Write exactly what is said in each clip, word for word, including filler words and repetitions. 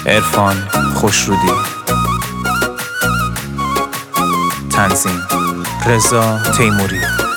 عرفان خوشرودی. تنظیم رضا تیموری.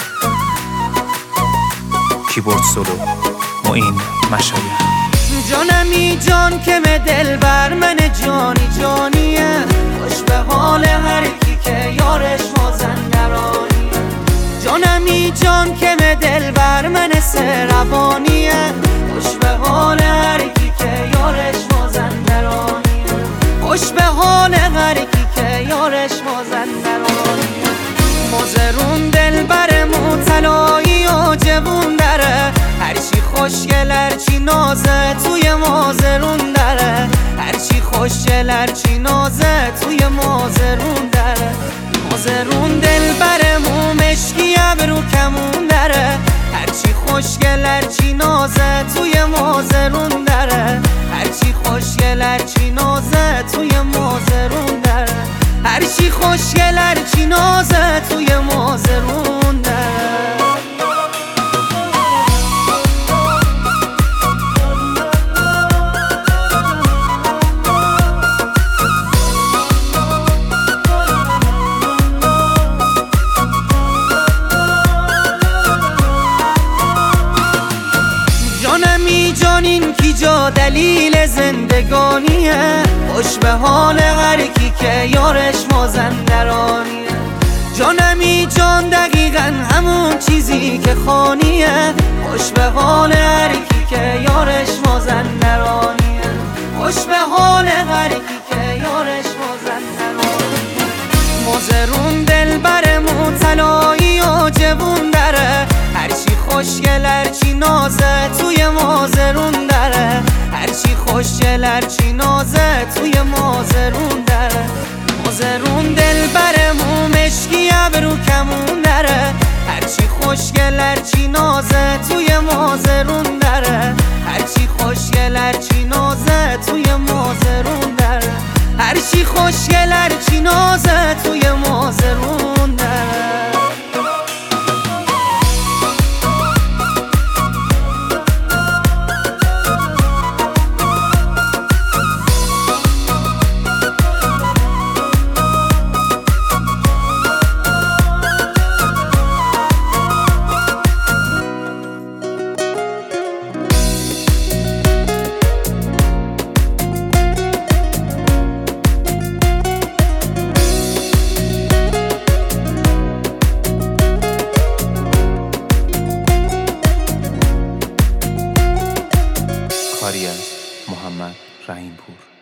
کیبورد سولو معین مشایخ. جانمی جان که من دل بر من جانی جانیه، خوش به حال هر کی که یارش مازندرانیه. جانمی جان که من دل بر من سروانیه، خوش به حال هر کی که یارش مازندرانیه. خوش به حال هر کی که یارش مازندرانیه. مازرون دل برمو طلایی و جوون داره، هرچی خوشگل هرچی نازه توی مازرون داره. هرچی خوشگل هرچی نازه توی مازرون داره. مازرون دل برمو مشکی ابرو کمون داره، هرچی خوشگل هرچی نازه توی مازرون داره. هرچی خوشگل هرچی نازه توی مازرون داره. هرچی خوشگل هرچی نازه توی مازرون داره. جانمی جانین کی جا دلیل زندگانیه، خوش به حال هر کی که یارش مازندرانیه. جانمی جان دقیقا همون چیزی که خانیه، خوش به حال هر کی که یارش مازندرانیه. خوش به حال هر کی که یارش مازندرانیه. مازرون دل برمو طلایی و جوون داره، هرچی خوشگل هرچی نازه توی مازرون داره. هرچی خوشگل هرچی نازه توی مازرون داره. مازرون دل برمو مشکی ابرو کمون داره، هرچی خوشگل هرچی نازه توی مازرون داره. هرچی خوشگل هرچی نازه توی مازرون داره. هرچی خوشگل هرچی نازه توی مازرون داره. کاری از محمد رحیم پور.